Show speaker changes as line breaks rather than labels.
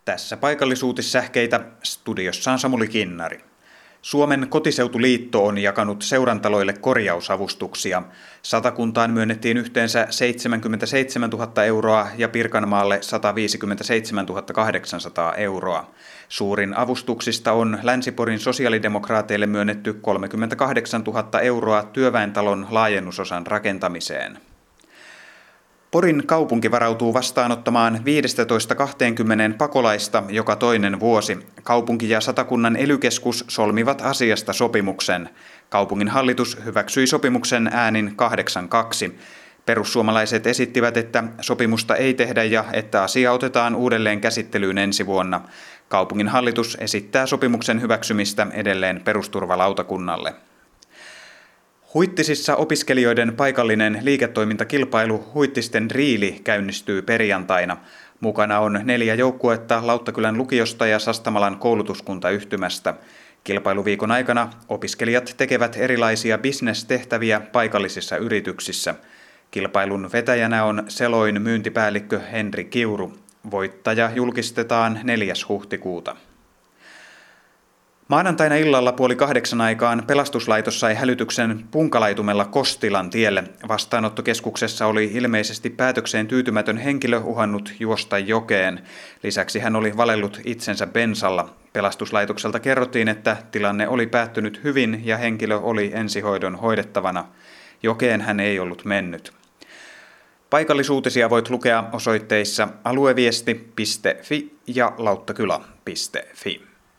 Tässä paikallisuutissähkeitä, studiossa on Samuli Kinnari. Suomen kotiseutuliitto on jakanut seurantaloille korjausavustuksia. Satakuntaan myönnettiin yhteensä 77 000 euroa ja Pirkanmaalle 157 800 euroa. Suurin avustuksista on Länsi-Porin sosiaalidemokraateille myönnetty 38 000 euroa työväentalon laajennusosan rakentamiseen. Porin kaupunki varautuu vastaanottamaan 15-20 pakolaista joka toinen vuosi. Kaupunki ja Satakunnan ely-keskus solmivat asiasta sopimuksen. Kaupungin hallitus hyväksyi sopimuksen äänin 8-2. Perussuomalaiset esittivät, että sopimusta ei tehdä ja että asia otetaan uudelleen käsittelyyn ensi vuonna. Kaupungin hallitus esittää sopimuksen hyväksymistä edelleen perusturvalautakunnalle. Huittisissa opiskelijoiden paikallinen liiketoimintakilpailu Huittisten Riili käynnistyy perjantaina. Mukana on 4 joukkuetta Lauttakylän lukiosta ja Sastamalan koulutuskuntayhtymästä. Kilpailuviikon aikana opiskelijat tekevät erilaisia bisnestehtäviä paikallisissa yrityksissä. Kilpailun vetäjänä on Seloin myyntipäällikkö Henri Kiuru. Voittaja julkistetaan 4. huhtikuuta. Maanantaina illalla 7:30 aikaan pelastuslaitos sai hälytyksen Punkalaitumella Kostilan tielle. Vastaanottokeskuksessa oli ilmeisesti päätökseen tyytymätön henkilö uhannut juosta jokeen. Lisäksi hän oli valellut itsensä bensalla. Pelastuslaitokselta kerrottiin, että tilanne oli päättynyt hyvin ja henkilö oli ensihoidon hoidettavana. Jokeen hän ei ollut mennyt. Paikallisuutisia voit lukea osoitteissa alueviesti.fi ja lauttakylä.fi.